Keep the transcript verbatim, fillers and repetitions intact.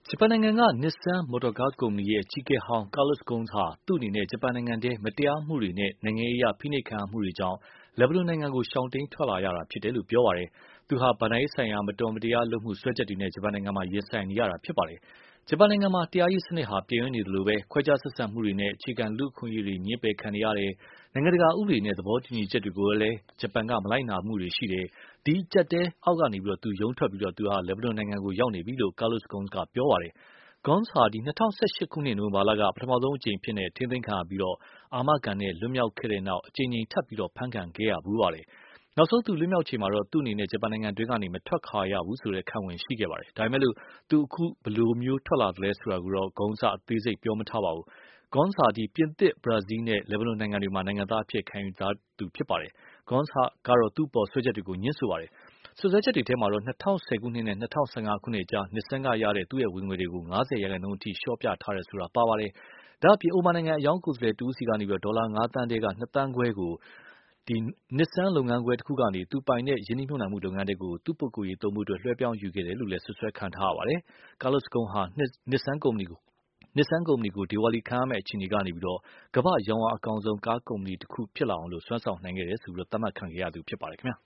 ဂျပန်နိုင်ငံက Nissan မော်တော်ကားကုမ္ပဏီရဲ့အကြီးအကဲဟောင်း Carlos Ghosn ဟာ သူ့အနေနဲ့ ဂျပန်နိုင်ငံထဲ မတရားမှုတွေနဲ့ နိုင်ငံရေးအရ ဖိနှိပ်ခံရမှုတွေကြောင့် လက်ဘနွန်နိုင်ငံကို ရှောင်တိမ်းထွက်လာရတာဖြစ်တယ်လို့ ပြောပါတယ်။ သူဟာ ဘဏ္ဍာရေးဆိုင်ရာ မတော်မတရားလုပ်မှုစွဲချက်တွေနဲ့ ဂျပန်နိုင်ငံမှာ ရင်ဆိုင်နေရတာပါ။ ဂျပန်နိုင်ငံမှာ တရားရေးစနစ်ဟာ ပျက်ယွင်းနေသလို ခွဲခြားဆက်ဆံမှုတွေနဲ့ အခြေခံလူ့အခွင့်အရေးတွေ ငြင်းပယ်ခံနေရတယ်။ နိုင်ငံတကာဥပဒေနဲ့ သဘောတူညီချက်တွေကိုလည်း ဂျပန်က မလိုက်နာမှုတွေရှိတယ်။ ဒီအကျပ်အတည်းအောက်ကနေ သူရုန်းထွက်ပြီး လက်ဘနွန်နိုင်ငံကို ရောက်နေပြီလို့ Carlos Ghosn က ပြောပါတယ်။ Ghosn ဟာ ၂၀၁၈ ခုနှစ် နိုဝင်ဘာလက ပထမဆုံးအကြိမ် ထိန်းသိမ်းခံရပြီး အာမခံနဲ့ လွတ်မြောက်ခဲ့တဲ့နောက် အကြိမ်ကြိမ်ထပ်ပြီး ဖမ်းခံခဲ့ရဖူးပါတယ်။ နောက်ဆုံး လွတ်မြောက်ချိန်မှာတော့ သူ့အနေနဲ့ ဂျပန်နိုင်ငံတွင်းကနေ မထွက်ခွာရဘူးဆိုတဲ့ ခံဝန်ရှိခဲ့ပါတယ်။ ဒါပေမယ့် သူ အခု ဘယ်လိုထွက်လာသလဲဆိုတာကိုတော့ Ghosn က အသေးစိတ်ပြောမထားပါဘူး။ Ghosn ဟာ ပြင်သစ်၊ ဘရာဇီးနဲ့ လက်ဘနွန်နိုင်ငံတွေမှာ နိုင်ငံသားအဖြစ် ခံယူထားသူပါ။ Ghosn ကတော့ သူ့အပေါ် စွဲချက်တွေကို ငြင်းဆိုပါတယ်။ စွပ်စွဲချက်တွေထဲမှာတော့ ၂၀၁၀ ခုနှစ်နဲ့ ၂၀၁၅ ခုနှစ်ကြား Nissan ကရတဲ့ သူ့ဝင်ငွေတွေကို ၅၀ ရာခိုင်နှုန်းအထိ လျှော့ချထားတယ်ဆိုတာ ပါပါတယ်။ ဒါ့အပြင် အိုမန်နိုင်ငံ အရောင်းကိုယ်စားလှယ်တဦးဆီကနေ ဒေါ်လာ ငါးသန်းထဲက နှစ်သန်းခွဲကို Nissan လုပ်ငန်းခွဲတခုကနေ သူပိုင်တဲ့ ရင်းနှီးမြှုပ်နှံမှုလုပ်ငန်းထဲ သူ့ပုဂ္ဂိုလ်ရေးသုံးဖို့ လွှဲပြောင်းယူခဲ့တယ်လို့လည်း စွပ်စွဲခံထားရပါတယ်။ Carlos Ghosn ဟာ Nissan ကုမ္ပဏီကို ဒေဝါလီခံရမယ့်အခြေအနေကနေ ကမ္ဘာ့ရောင်းအားအကောင်းဆုံး ကားကုမ္ပဏီတခုဖြစ်လာအောင် စွမ်းဆောင်နိုင်ခဲ့တယ်လို့ သတ်မှတ်ခံခဲ့ရသူဖြစ်ပါတယ်ခင်ဗျာ